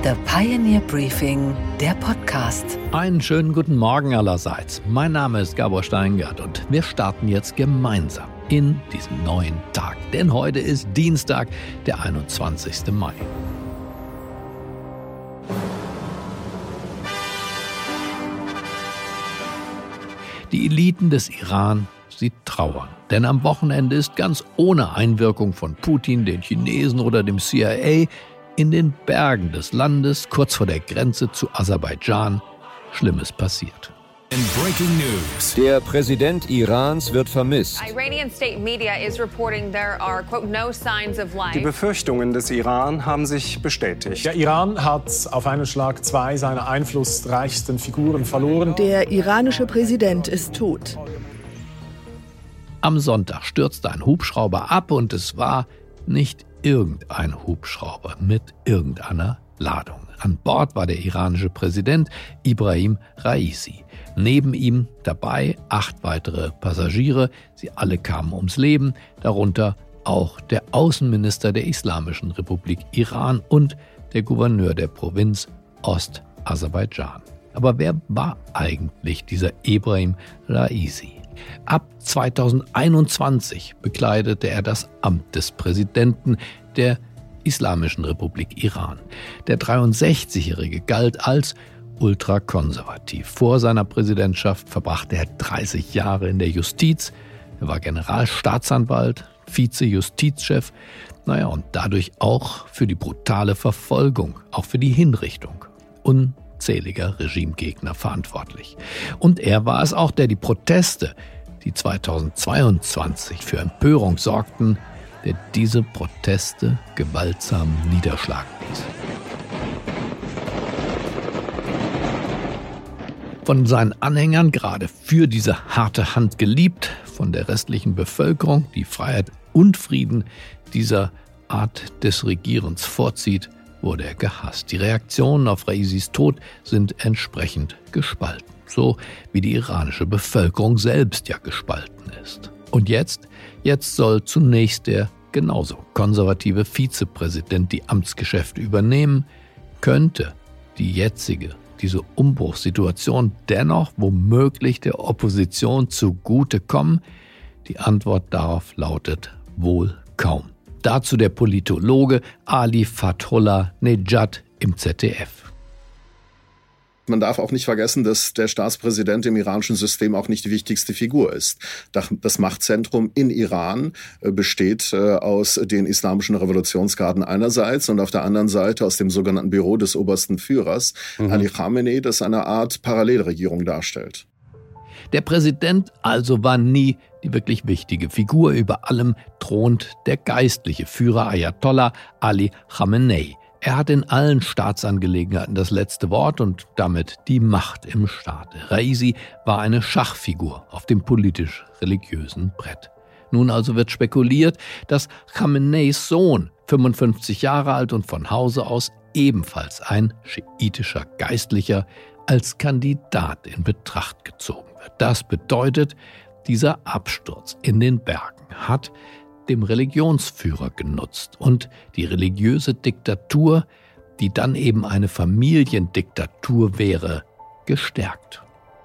The Pioneer Briefing, der Podcast. Einen schönen guten Morgen allerseits. Mein Name ist Gabor Steingart und wir starten jetzt gemeinsam in diesen neuen Tag. Denn heute ist Dienstag, der 21. Mai. Die Eliten des Iran, sie trauern. Denn am Wochenende ist ganz ohne Einwirkung von Putin, den Chinesen oder dem CIA in den Bergen des Landes, kurz vor der Grenze zu Aserbaidschan, Schlimmes passiert. Der Präsident Irans wird vermisst. Die Befürchtungen des Iran haben sich bestätigt. Der Iran hat auf einen Schlag 2 seiner einflussreichsten Figuren verloren. Der iranische Präsident ist tot. Am Sonntag stürzte ein Hubschrauber ab und es war nicht irgendein Hubschrauber mit irgendeiner Ladung. An Bord war der iranische Präsident Ibrahim Raisi. Neben ihm dabei 8 weitere Passagiere. Sie alle kamen ums Leben, darunter auch der Außenminister der Islamischen Republik Iran und der Gouverneur der Provinz Ost-Aserbaidschan. Aber wer war eigentlich dieser Ibrahim Raisi? Ab 2021 bekleidete er das Amt des Präsidenten der Islamischen Republik Iran. Der 63-Jährige galt als ultrakonservativ. Vor seiner Präsidentschaft verbrachte er 30 Jahre in der Justiz. Er war Generalstaatsanwalt, Vize-Justizchef, und dadurch auch für die brutale Verfolgung, auch für die Hinrichtung unzähliger Regimegegner verantwortlich. Und er war es auch, der die Proteste, die 2022 für Empörung sorgten, der diese Proteste gewaltsam niederschlagen ließ. Von seinen Anhängern gerade für diese harte Hand geliebt, von der restlichen Bevölkerung, die Freiheit und Frieden dieser Art des Regierens vorzieht, wurde er gehasst. Die Reaktionen auf Raisis Tod sind entsprechend gespalten, so wie die iranische Bevölkerung selbst ja gespalten ist. Und jetzt soll zunächst der genauso konservative Vizepräsident die Amtsgeschäfte übernehmen. Könnte diese Umbruchssituation dennoch womöglich der Opposition zugutekommen? Die Antwort darauf lautet wohl kaum. Dazu der Politologe Ali Fathollah Nejad im ZDF. Man darf auch nicht vergessen, dass der Staatspräsident im iranischen System auch nicht die wichtigste Figur ist. Das Machtzentrum in Iran besteht aus den islamischen Revolutionsgarden einerseits und auf der anderen Seite aus dem sogenannten Büro des obersten Führers, Ali Khamenei, das eine Art Parallelregierung darstellt. Der Präsident also war nie die wirklich wichtige Figur. Über allem thront der geistliche Führer Ayatollah Ali Khamenei. Er hat in allen Staatsangelegenheiten das letzte Wort und damit die Macht im Staate. Raisi war eine Schachfigur auf dem politisch-religiösen Brett. Nun also wird spekuliert, dass Khameneis Sohn, 55 Jahre alt und von Hause aus ebenfalls ein schiitischer Geistlicher, als Kandidat in Betracht gezogen wird. Das bedeutet, dieser Absturz in den Bergen hat dem Religionsführer genutzt und die religiöse Diktatur, die dann eben eine Familiendiktatur wäre, gestärkt.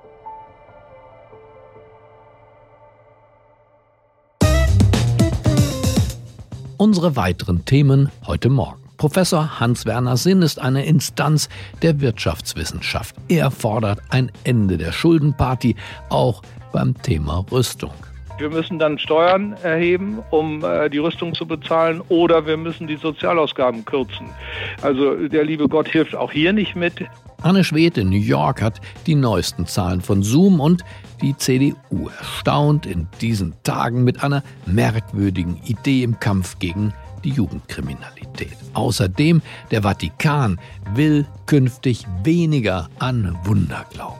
Unsere weiteren Themen heute Morgen. Professor Hans-Werner Sinn ist eine Instanz der Wirtschaftswissenschaft. Er fordert ein Ende der Schuldenparty, auch beim Thema Rüstung. Wir müssen dann Steuern erheben, um die Rüstung zu bezahlen, oder wir müssen die Sozialausgaben kürzen. Also der liebe Gott hilft auch hier nicht mit. Anne Schwed in New York hat die neuesten Zahlen von Zoom und die CDU erstaunt in diesen Tagen mit einer merkwürdigen Idee im Kampf gegen die Jugendkriminalität. Außerdem, der Vatikan will künftig weniger an Wunder glauben.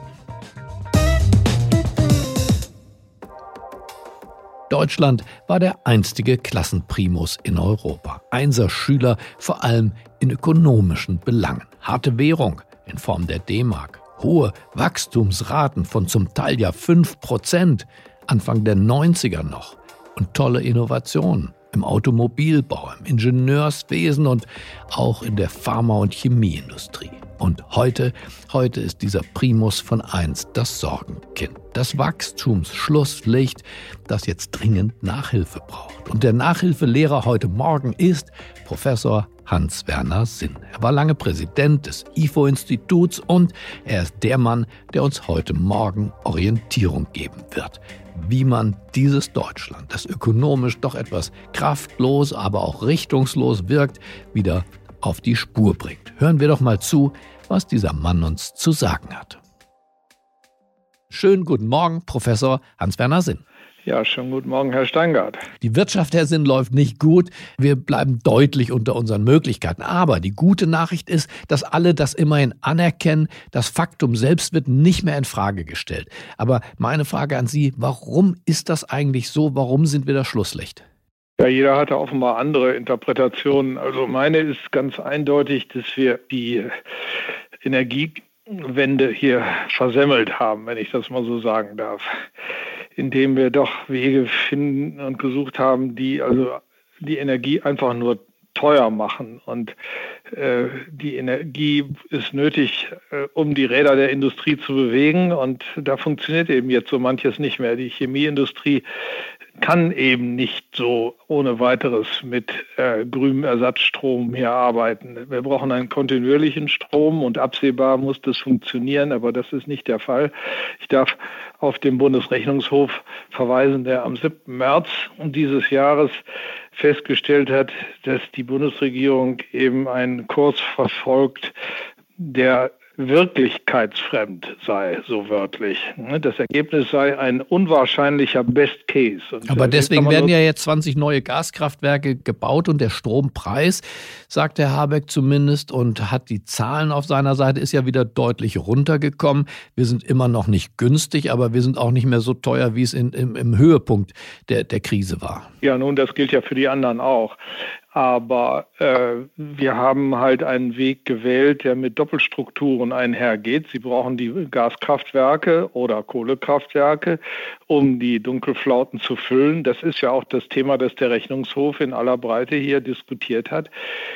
Deutschland war der einstige Klassenprimus in Europa. Einser-Schüler vor allem in ökonomischen Belangen. Harte Währung in Form der D-Mark. Hohe Wachstumsraten von zum Teil ja 5%, Anfang der 90er noch. Und tolle Innovationen im Automobilbau, im Ingenieurswesen und auch in der Pharma- und Chemieindustrie. Und heute ist dieser Primus von einst das Sorgenkind, das Wachstumsschlusslicht, das jetzt dringend Nachhilfe braucht. Und der Nachhilfelehrer heute Morgen ist Professor Hans-Werner Sinn. Er war lange Präsident des IFO-Instituts und er ist der Mann, der uns heute Morgen Orientierung geben wird, wie man dieses Deutschland, das ökonomisch doch etwas kraftlos, aber auch richtungslos wirkt, wieder auf die Spur bringt. Hören wir doch mal zu, was dieser Mann uns zu sagen hat. Schönen guten Morgen, Professor Hans-Werner Sinn. Ja, schönen guten Morgen, Herr Steingart. Die Wirtschaft, Herr Sinn, läuft nicht gut. Wir bleiben deutlich unter unseren Möglichkeiten. Aber die gute Nachricht ist, dass alle das immerhin anerkennen. Das Faktum selbst wird nicht mehr in Frage gestellt. Aber meine Frage an Sie, warum ist das eigentlich so? Warum sind wir das Schlusslicht? Ja, jeder hatte offenbar andere Interpretationen. Also meine ist ganz eindeutig, dass wir die Energiewende hier versemmelt haben, wenn ich das mal so sagen darf. Indem wir doch Wege finden und gesucht haben, die also die Energie einfach nur teuer machen. Und die Energie ist nötig, um die Räder der Industrie zu bewegen. Und da funktioniert eben jetzt so manches nicht mehr. Die Chemieindustrie kann eben nicht so ohne weiteres mit grünem Ersatzstrom hier arbeiten. Wir brauchen einen kontinuierlichen Strom und absehbar muss das funktionieren, aber das ist nicht der Fall. Ich darf auf den Bundesrechnungshof verweisen, der am 7. März dieses Jahres festgestellt hat, dass die Bundesregierung eben einen Kurs verfolgt, der wirklichkeitsfremd sei, so wörtlich. Das Ergebnis sei ein unwahrscheinlicher Best Case. Und aber deswegen werden ja jetzt 20 neue Gaskraftwerke gebaut und der Strompreis, sagt Herr Habeck zumindest, und hat die Zahlen auf seiner Seite, ist ja wieder deutlich runtergekommen. Wir sind immer noch nicht günstig, aber wir sind auch nicht mehr so teuer, wie es im Höhepunkt der Krise war. Ja, nun, das gilt ja für die anderen auch. Aber wir haben halt einen Weg gewählt, der mit Doppelstrukturen einhergeht. Sie brauchen die Gaskraftwerke oder Kohlekraftwerke, um die Dunkelflauten zu füllen. Das ist ja auch das Thema, das der Rechnungshof in aller Breite hier diskutiert hat.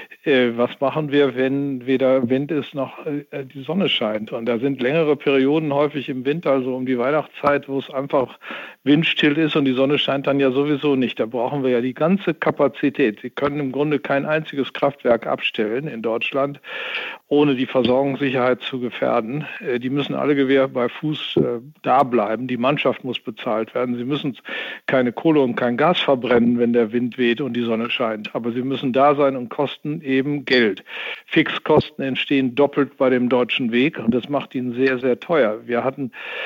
Was machen wir, wenn weder Wind ist noch die Sonne scheint? Und da sind längere Perioden häufig im Winter, also um die Weihnachtszeit, wo es einfach windstill ist und die Sonne scheint dann ja sowieso nicht. Da brauchen wir ja die ganze Kapazität. Sie können im Grunde kein einziges Kraftwerk abstellen in Deutschland, ohne die Versorgungssicherheit zu gefährden. Die müssen alle Gewehr bei Fuß da bleiben. Die Mannschaft muss bezahlt werden. Sie müssen keine Kohle und kein Gas verbrennen, wenn der Wind weht und die Sonne scheint. Aber sie müssen da sein und kosten eben Geld. Fixkosten entstehen doppelt bei dem deutschen Weg und das macht ihn sehr, sehr teuer. Wir hatten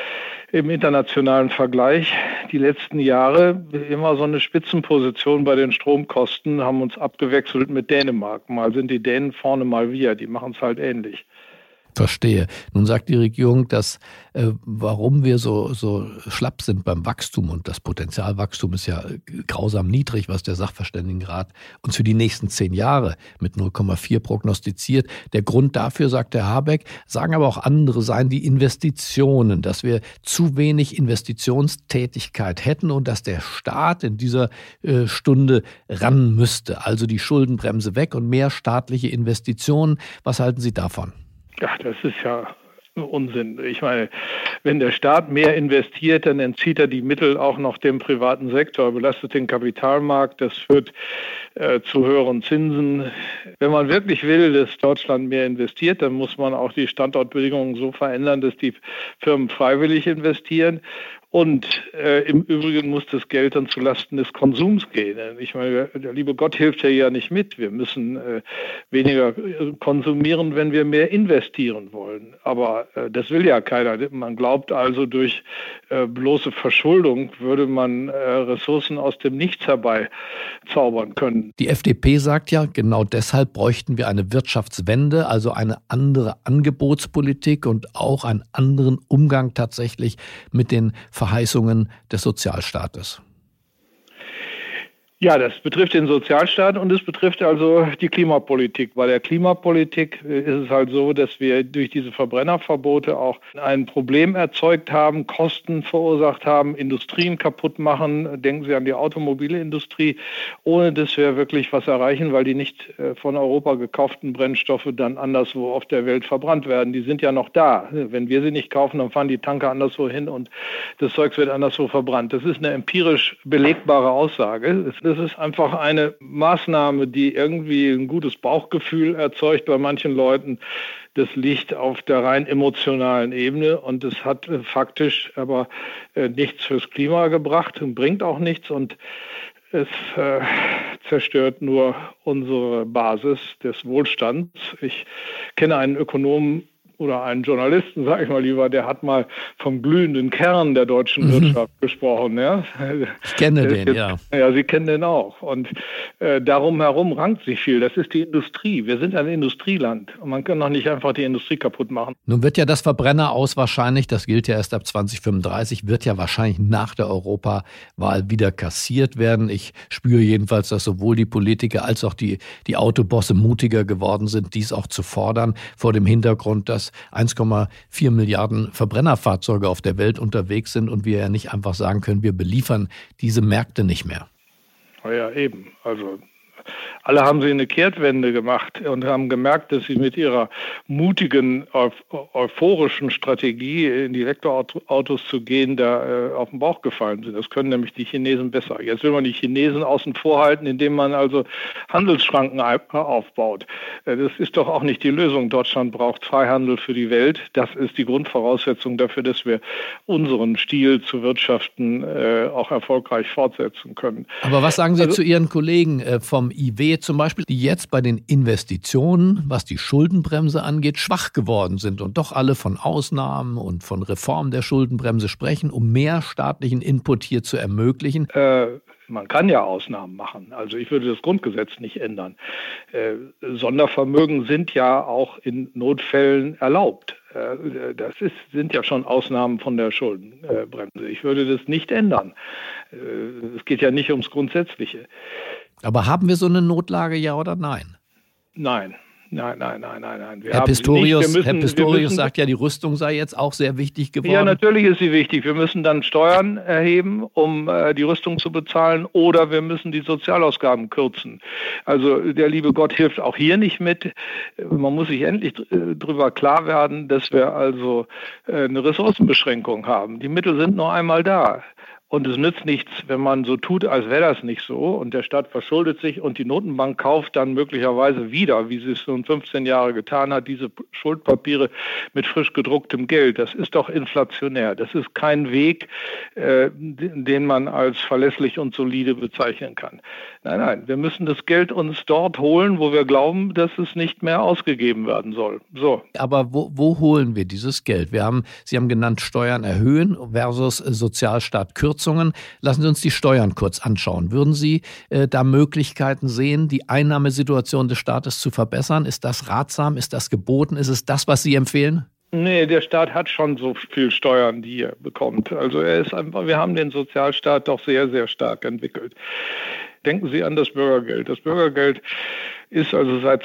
im internationalen Vergleich die letzten Jahre immer so eine Spitzenposition bei den Stromkosten, haben uns abgewechselt mit Dänemark. Mal sind die Dänen vorne, mal wir. Die machen es halt ähnlich. Verstehe. Nun sagt die Regierung, dass warum wir so schlapp sind beim Wachstum, und das Potenzialwachstum ist ja grausam niedrig, was der Sachverständigenrat uns für die nächsten 10 Jahre mit 0,4 prognostiziert. Der Grund dafür, sagt der Habeck, sagen aber auch andere, seien die Investitionen, dass wir zu wenig Investitionstätigkeit hätten und dass der Staat in dieser Stunde ran müsste. Also die Schuldenbremse weg und mehr staatliche Investitionen. Was halten Sie davon? Ja, das ist ja Unsinn. Ich meine, wenn der Staat mehr investiert, dann entzieht er die Mittel auch noch dem privaten Sektor, belastet den Kapitalmarkt, das führt zu höheren Zinsen. Wenn man wirklich will, dass Deutschland mehr investiert, dann muss man auch die Standortbedingungen so verändern, dass die Firmen freiwillig investieren. Und im Übrigen muss das Geld dann zulasten des Konsums gehen. Ich meine, der liebe Gott hilft ja nicht mit. Wir müssen weniger konsumieren, wenn wir mehr investieren wollen. Aber das will ja keiner. Man glaubt also, durch bloße Verschuldung würde man Ressourcen aus dem Nichts herbeizaubern können. Die FDP sagt ja, genau deshalb bräuchten wir eine Wirtschaftswende, also eine andere Angebotspolitik und auch einen anderen Umgang tatsächlich mit den Verheißungen des Sozialstaates. Ja, das betrifft den Sozialstaat und es betrifft also die Klimapolitik. Bei der Klimapolitik ist es halt so, dass wir durch diese Verbrennerverbote auch ein Problem erzeugt haben, Kosten verursacht haben, Industrien kaputt machen. Denken Sie an die Automobilindustrie, ohne dass wir wirklich was erreichen, weil die nicht von Europa gekauften Brennstoffe dann anderswo auf der Welt verbrannt werden. Die sind ja noch da. Wenn wir sie nicht kaufen, dann fahren die Tanker anderswo hin und das Zeug wird anderswo verbrannt. Das ist eine empirisch belegbare Aussage. Das ist einfach eine Maßnahme, die irgendwie ein gutes Bauchgefühl erzeugt bei manchen Leuten. Das liegt auf der rein emotionalen Ebene und es hat faktisch aber nichts fürs Klima gebracht und bringt auch nichts und es zerstört nur unsere Basis des Wohlstands. Ich kenne einen Ökonomen, oder einen Journalisten, sage ich mal lieber, der hat mal vom glühenden Kern der deutschen Wirtschaft gesprochen. Ja? Ich kenne den, ja. Ja, Sie kennen den auch. Und darum herum rankt sich viel. Das ist die Industrie. Wir sind ein Industrieland und man kann doch nicht einfach die Industrie kaputt machen. Nun wird ja das Verbrenneraus wahrscheinlich, das gilt ja erst ab 2035, wird ja wahrscheinlich nach der Europawahl wieder kassiert werden. Ich spüre jedenfalls, dass sowohl die Politiker als auch die Autobosse mutiger geworden sind, dies auch zu fordern, vor dem Hintergrund, dass 1,4 Milliarden Verbrennerfahrzeuge auf der Welt unterwegs sind und wir ja nicht einfach sagen können, wir beliefern diese Märkte nicht mehr. Ja, eben. Also alle haben sie eine Kehrtwende gemacht und haben gemerkt, dass sie mit ihrer mutigen, euphorischen Strategie, in die Elektroautos zu gehen, da auf den Bauch gefallen sind. Das können nämlich die Chinesen besser. Jetzt will man die Chinesen außen vor halten, indem man also Handelsschranken aufbaut. Das ist doch auch nicht die Lösung. Deutschland braucht Freihandel für die Welt. Das ist die Grundvoraussetzung dafür, dass wir unseren Stil zu wirtschaften auch erfolgreich fortsetzen können. Aber was sagen Sie zu Ihren Kollegen vom IW zum Beispiel, die jetzt bei den Investitionen, was die Schuldenbremse angeht, schwach geworden sind und doch alle von Ausnahmen und von Reform der Schuldenbremse sprechen, um mehr staatlichen Input hier zu ermöglichen? Man kann ja Ausnahmen machen. Also ich würde das Grundgesetz nicht ändern. Sondervermögen sind ja auch in Notfällen erlaubt. Sind ja schon Ausnahmen von der Schuldenbremse. Ich würde das nicht ändern. Es geht ja nicht ums Grundsätzliche. Aber haben wir so eine Notlage, ja oder nein? Nein. Herr Pistorius sagt ja, die Rüstung sei jetzt auch sehr wichtig geworden. Ja, natürlich ist sie wichtig. Wir müssen dann Steuern erheben, um die Rüstung zu bezahlen, oder wir müssen die Sozialausgaben kürzen. Also der liebe Gott hilft auch hier nicht mit. Man muss sich endlich darüber klar werden, dass wir also eine Ressourcenbeschränkung haben. Die Mittel sind nur einmal da. Und es nützt nichts, wenn man so tut, als wäre das nicht so und der Staat verschuldet sich und die Notenbank kauft dann möglicherweise wieder, wie sie es nun 15 Jahre getan hat, diese Schuldpapiere mit frisch gedrucktem Geld. Das ist doch inflationär. Das ist kein Weg, den man als verlässlich und solide bezeichnen kann. Nein, wir müssen das Geld uns dort holen, wo wir glauben, dass es nicht mehr ausgegeben werden soll. So. Aber wo holen wir dieses Geld? Sie haben genannt, Steuern erhöhen versus Sozialstaat kürzen. Lassen Sie uns die Steuern kurz anschauen. Würden Sie da Möglichkeiten sehen, die Einnahmesituation des Staates zu verbessern? Ist das ratsam? Ist das geboten? Ist es das, was Sie empfehlen? Nee, der Staat hat schon so viel Steuern, die er bekommt. Also wir haben den Sozialstaat doch sehr, sehr stark entwickelt. Denken Sie an das Bürgergeld. Das Bürgergeld ist also seit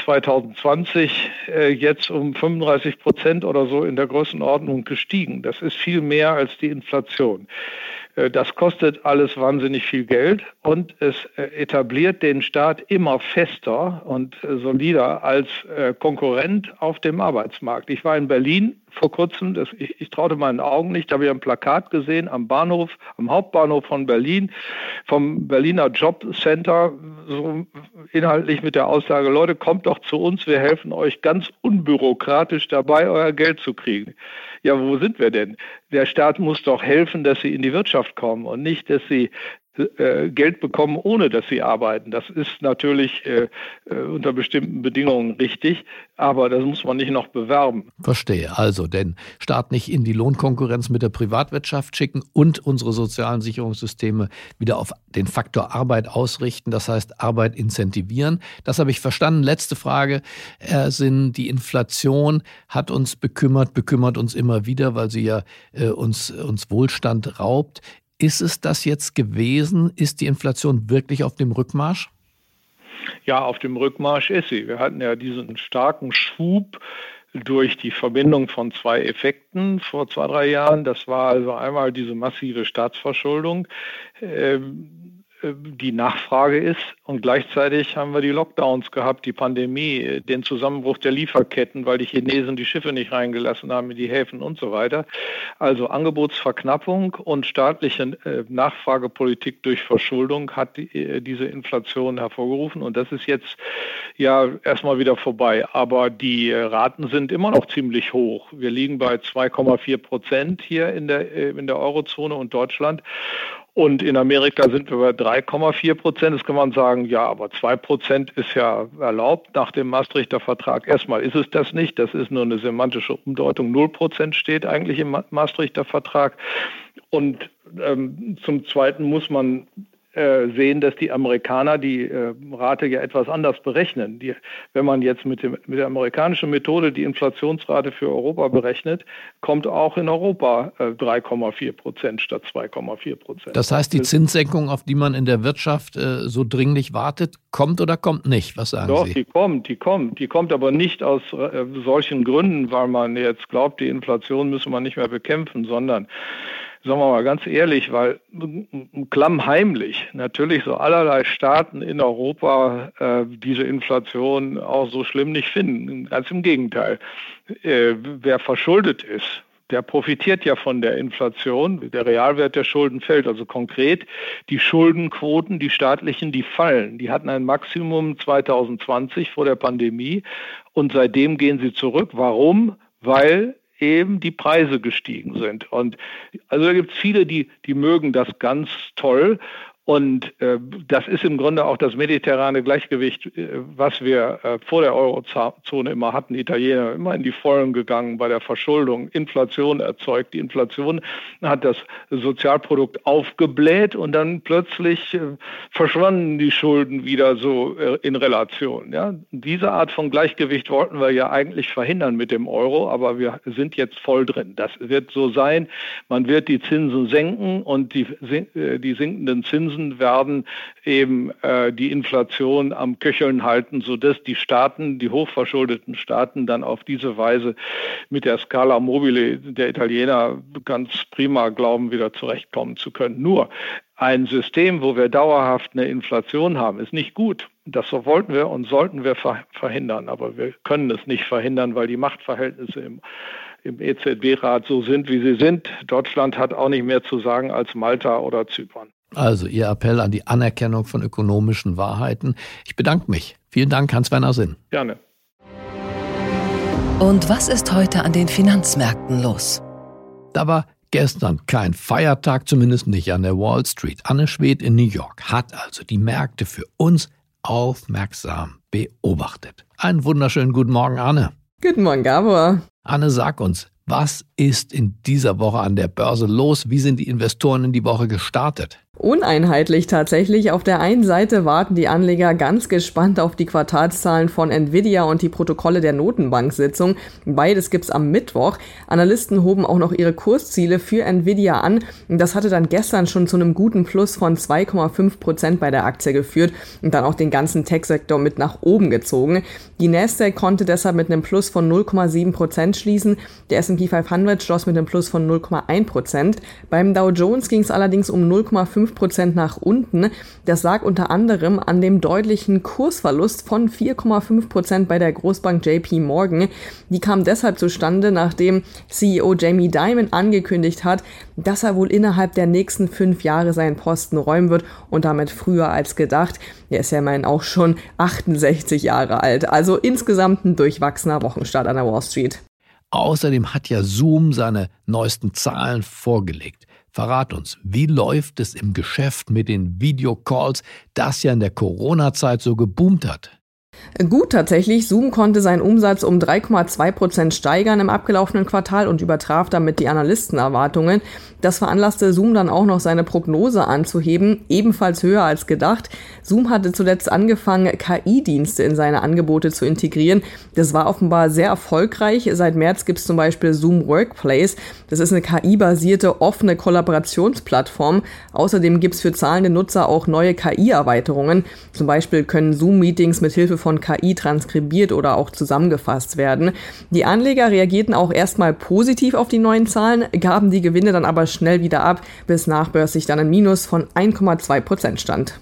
2020 jetzt um 35% oder so in der Größenordnung gestiegen. Das ist viel mehr als die Inflation. Das kostet alles wahnsinnig viel Geld und es etabliert den Staat immer fester und solider als Konkurrent auf dem Arbeitsmarkt. Ich war in Berlin vor kurzem, ich traute meinen Augen nicht, da habe ich ein Plakat gesehen am Hauptbahnhof von Berlin, vom Berliner Jobcenter, so inhaltlich mit der Aussage, Leute, kommt doch zu uns, wir helfen euch ganz unbürokratisch dabei, euer Geld zu kriegen. Ja, wo sind wir denn? Der Staat muss doch helfen, dass sie in die Wirtschaft kommen und nicht, dass sie Geld bekommen, ohne dass sie arbeiten. Das ist natürlich unter bestimmten Bedingungen richtig, aber das muss man nicht noch bewerben. Verstehe. Also den Staat nicht in die Lohnkonkurrenz mit der Privatwirtschaft schicken und unsere sozialen Sicherungssysteme wieder auf den Faktor Arbeit ausrichten, das heißt Arbeit incentivieren. Das habe ich verstanden. Letzte Frage, Herr Sinn, die Inflation hat uns bekümmert uns immer wieder, weil sie ja uns Wohlstand raubt. Ist es das jetzt gewesen? Ist die Inflation wirklich auf dem Rückmarsch? Ja, auf dem Rückmarsch ist sie. Wir hatten ja diesen starken Schub durch die Verbindung von zwei Effekten vor 2-3 Jahren. Das war also einmal diese massive Staatsverschuldung, die Nachfrage ist, und gleichzeitig haben wir die Lockdowns gehabt, die Pandemie, den Zusammenbruch der Lieferketten, weil die Chinesen die Schiffe nicht reingelassen haben in die Häfen und so weiter. Also Angebotsverknappung und staatliche Nachfragepolitik durch Verschuldung hat diese Inflation hervorgerufen, und das ist jetzt ja erstmal wieder vorbei. Aber die Raten sind immer noch ziemlich hoch. Wir liegen bei 2,4% hier in der Eurozone und Deutschland. Und in Amerika sind wir bei 3,4%. Das kann man sagen, ja, aber 2% ist ja erlaubt nach dem Maastrichter Vertrag. Erstmal ist es das nicht. Das ist nur eine semantische Umdeutung. 0% steht eigentlich im Maastrichter Vertrag. Und zum Zweiten muss man sehen, dass die Amerikaner die Rate ja etwas anders berechnen. Wenn man jetzt mit der amerikanischen Methode die Inflationsrate für Europa berechnet, kommt auch in Europa 3,4% statt 2,4%. Das heißt, die Zinssenkung, auf die man in der Wirtschaft so dringlich wartet, kommt oder kommt nicht? Was sagen Sie? Doch, die kommt aber nicht aus solchen Gründen, weil man jetzt glaubt, die Inflation müsse man nicht mehr bekämpfen, sondern sagen wir mal ganz ehrlich, weil klammheimlich natürlich so allerlei Staaten in Europa diese Inflation auch so schlimm nicht finden. Ganz im Gegenteil. Wer verschuldet ist, der profitiert ja von der Inflation. Der Realwert der Schulden fällt. Also konkret, die Schuldenquoten, die staatlichen, die fallen. Die hatten ein Maximum 2020 vor der Pandemie und seitdem gehen sie zurück. Warum? Weil eben die Preise gestiegen sind. Und also da gibt es viele, die mögen das ganz toll. Und das ist im Grunde auch das mediterrane Gleichgewicht, was wir vor der Eurozone immer hatten. Die Italiener immer in die Vollen gegangen bei der Verschuldung, Inflation erzeugt. Die Inflation hat das Sozialprodukt aufgebläht und dann plötzlich verschwanden die Schulden wieder so in Relation. Ja? Diese Art von Gleichgewicht wollten wir ja eigentlich verhindern mit dem Euro, aber wir sind jetzt voll drin. Das wird so sein. Man wird die Zinsen senken und die sinkenden Zinsen werden eben die Inflation am Köcheln halten, sodass die Staaten, die hochverschuldeten Staaten, dann auf diese Weise mit der Scala Mobile der Italiener ganz prima glauben, wieder zurechtkommen zu können. Nur ein System, wo wir dauerhaft eine Inflation haben, ist nicht gut. Das wollten wir und sollten wir verhindern, aber wir können es nicht verhindern, weil die Machtverhältnisse im EZB-Rat so sind, wie sie sind. Deutschland hat auch nicht mehr zu sagen als Malta oder Zypern. Also Ihr Appell an die Anerkennung von ökonomischen Wahrheiten. Ich bedanke mich. Vielen Dank, Hans-Werner Sinn. Gerne. Und was ist heute an den Finanzmärkten los? Da war gestern kein Feiertag, zumindest nicht an der Wall Street. Anne Schwedt in New York hat also die Märkte für uns aufmerksam beobachtet. Einen wunderschönen guten Morgen, Anne. Guten Morgen, Gabor. Anne, sag uns, was ist in dieser Woche an der Börse los? Wie sind die Investoren in die Woche gestartet? Uneinheitlich tatsächlich. Auf der einen Seite warten die Anleger ganz gespannt auf die Quartalszahlen von Nvidia und die Protokolle der Notenbank-Sitzung. Beides gibt's am Mittwoch. Analysten hoben auch noch ihre Kursziele für Nvidia an. Das hatte dann gestern schon zu einem guten Plus von 2,5% bei der Aktie geführt und dann auch den ganzen Tech-Sektor mit nach oben gezogen. Die Nasdaq konnte deshalb mit einem Plus von 0,7% schließen. Der S&P 500 schloss mit einem Plus von 0,1%. Beim Dow Jones ging es allerdings um 0,5% nach unten. Das lag unter anderem an dem deutlichen Kursverlust von 4,5% bei der Großbank JP Morgan. Die kam deshalb zustande, nachdem CEO Jamie Dimon angekündigt hat, dass er wohl innerhalb der nächsten 5 Jahre seinen Posten räumen wird und damit früher als gedacht. Er ist ja immerhin auch schon 68 Jahre alt. Also insgesamt ein durchwachsener Wochenstart an der Wall Street. Außerdem hat ja Zoom seine neuesten Zahlen vorgelegt. Verrat uns, wie läuft es im Geschäft mit den Videocalls, das ja in der Corona-Zeit so geboomt hat? Gut tatsächlich, Zoom konnte seinen Umsatz um 3,2% steigern im abgelaufenen Quartal und übertraf damit die Analystenerwartungen. Das veranlasste Zoom dann auch noch seine Prognose anzuheben, ebenfalls höher als gedacht. Zoom hatte zuletzt angefangen, KI-Dienste in seine Angebote zu integrieren. Das war offenbar sehr erfolgreich. Seit März gibt es zum Beispiel Zoom Workplace. Das ist eine KI-basierte offene Kollaborationsplattform. Außerdem gibt es für zahlende Nutzer auch neue KI-Erweiterungen. Zum Beispiel können Zoom-Meetings mit Hilfe von KI transkribiert oder auch zusammengefasst werden. Die Anleger reagierten auch erstmal positiv auf die neuen Zahlen, gaben die Gewinne dann aber schnell wieder ab, bis nachbörslich dann ein Minus von 1,2% stand.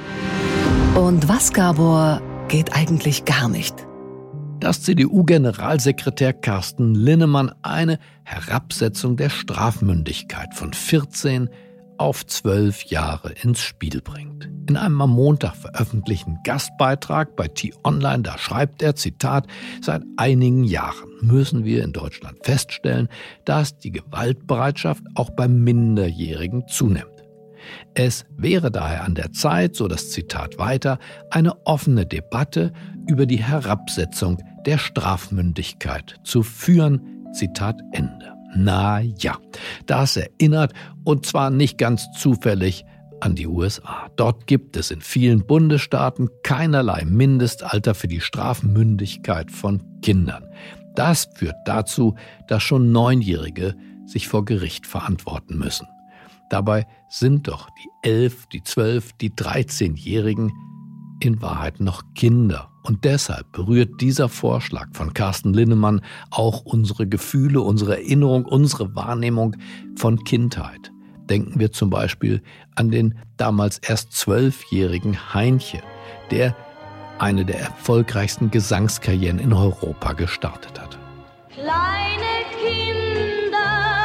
Und was, Gabor, geht eigentlich gar nicht? Dass CDU-Generalsekretär Carsten Linnemann eine Herabsetzung der Strafmündigkeit von 14 auf 12 Jahre ins Spiel bringt. In einem am Montag veröffentlichten Gastbeitrag bei T-Online, da schreibt er, Zitat, seit einigen Jahren müssen wir in Deutschland feststellen, dass die Gewaltbereitschaft auch bei Minderjährigen zunimmt. Es wäre daher an der Zeit, so das Zitat weiter, eine offene Debatte über die Herabsetzung der Strafmündigkeit zu führen, Zitat Ende. Na ja, das erinnert, und zwar nicht ganz zufällig, an die USA. Dort gibt es in vielen Bundesstaaten keinerlei Mindestalter für die Strafmündigkeit von Kindern. Das führt dazu, dass schon 9-Jährige sich vor Gericht verantworten müssen. Dabei sind doch die 11, die 12, die 13-Jährigen in Wahrheit noch Kinder. Und deshalb berührt dieser Vorschlag von Carsten Linnemann auch unsere Gefühle, unsere Erinnerung, unsere Wahrnehmung von Kindheit. Denken wir zum Beispiel an den damals erst 12-jährigen Heinche, der eine der erfolgreichsten Gesangskarrieren in Europa gestartet hat. Kleine Kinder,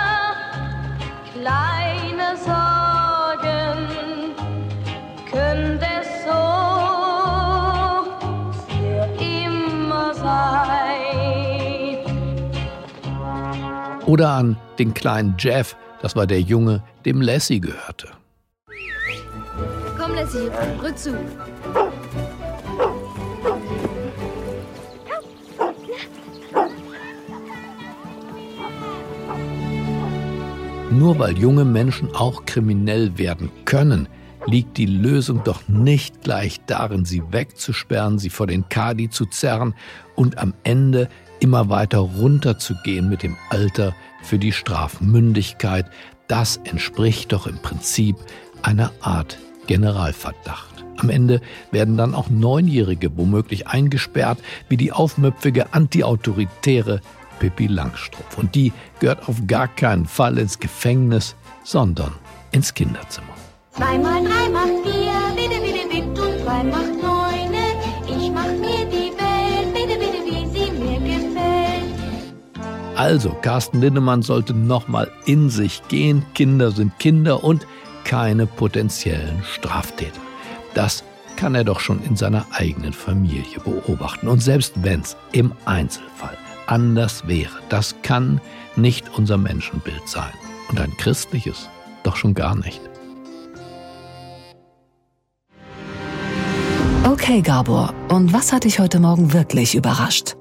kleine Sorgen, können es so für immer sein. Oder an den kleinen Jeff, das war der Junge, dem Lassie gehörte. Komm Lassie, rück zu. Nur weil junge Menschen auch kriminell werden können, liegt die Lösung doch nicht gleich darin, sie wegzusperren, sie vor den Kadi zu zerren und am Ende immer weiter runterzugehen mit dem Alter für die Strafmündigkeit. Das entspricht doch im Prinzip einer Art Generalverdacht. Am Ende werden dann auch 9-Jährige womöglich eingesperrt, wie die aufmüpfige antiautoritäre Pippi Langstrumpf. Und die gehört auf gar keinen Fall ins Gefängnis, sondern ins Kinderzimmer. 2 mal 3 macht 4, bitte, bitte, bitte, und 2 macht 9. Ich mach mir die Welt, bitte, bitte, wie sie mir gefällt. Also, Carsten Linnemann sollte nochmal in sich gehen. Kinder sind Kinder und keine potenziellen Straftäter. Das kann er doch schon in seiner eigenen Familie beobachten. Und selbst wenn es im Einzelfall anders wäre, das kann nicht unser Menschenbild sein. Und ein christliches doch schon gar nicht. Okay, Gabor, und was hat dich heute Morgen wirklich überrascht?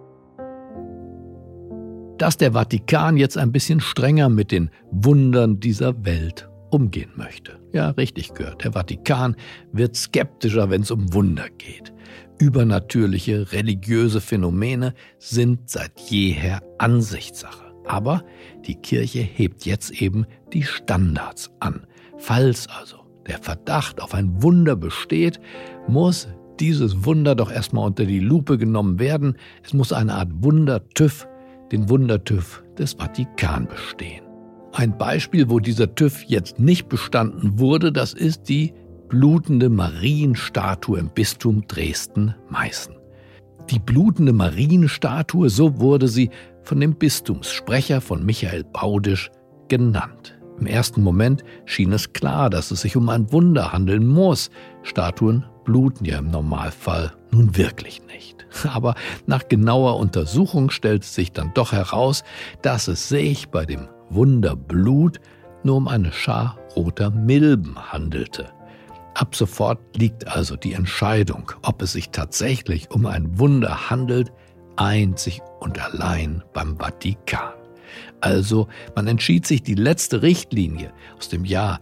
Dass der Vatikan jetzt ein bisschen strenger mit den Wundern dieser Welt umgehen möchte. Ja, richtig gehört. Der Vatikan wird skeptischer, wenn es um Wunder geht. Übernatürliche, religiöse Phänomene sind seit jeher Ansichtssache. Aber die Kirche hebt jetzt eben die Standards an. Falls also der Verdacht auf ein Wunder besteht, muss dieses Wunder doch erstmal unter die Lupe genommen werden. Es muss eine Art Wunder-TÜV, den Wunder-TÜV des Vatikan bestehen. Ein Beispiel, wo dieser TÜV jetzt nicht bestanden wurde, das ist die blutende Marienstatue im Bistum Dresden-Meißen. Die blutende Marienstatue, so wurde sie von dem Bistumssprecher von Michael Baudisch genannt. Im ersten Moment schien es klar, dass es sich um ein Wunder handeln muss. Statuen bluten ja im Normalfall nun wirklich nicht. Aber nach genauer Untersuchung stellt sich dann doch heraus, dass es sich bei dem Wunder Blut nur um eine Schar roter Milben handelte. Ab sofort liegt also die Entscheidung, ob es sich tatsächlich um ein Wunder handelt, einzig und allein beim Vatikan. Also man entschied sich, die letzte Richtlinie aus dem Jahr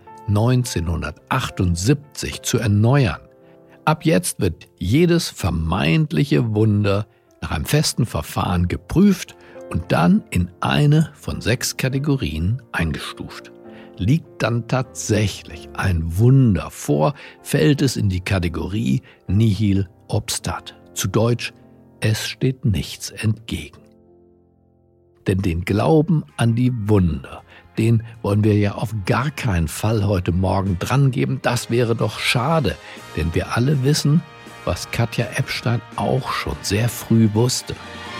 1978 zu erneuern. Ab jetzt wird jedes vermeintliche Wunder nach einem festen Verfahren geprüft und dann in eine von 6 Kategorien eingestuft. Liegt dann tatsächlich ein Wunder vor, fällt es in die Kategorie Nihil obstat. Zu Deutsch, es steht nichts entgegen. Denn den Glauben an die Wunder, den wollen wir ja auf gar keinen Fall heute Morgen drangeben. Das wäre doch schade, denn wir alle wissen, was Katja Epstein auch schon sehr früh wusste.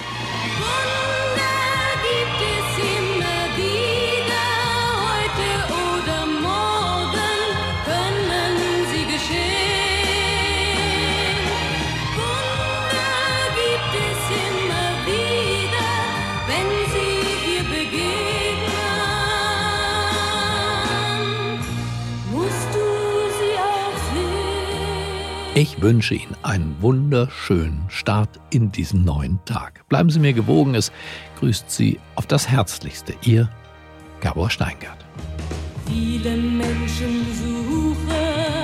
Ich wünsche Ihnen einen wunderschönen Start in diesen neuen Tag. Bleiben Sie mir gewogen, es grüßt Sie auf das Herzlichste, Ihr Gabor Steingart. Viele Menschen suchen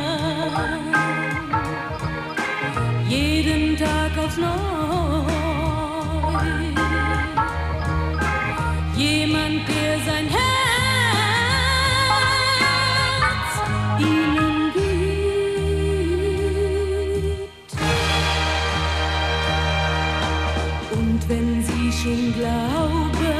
jeden Tag aufs Neue jemand, der sein Herz ihnen gibt. Und wenn sie schon glauben,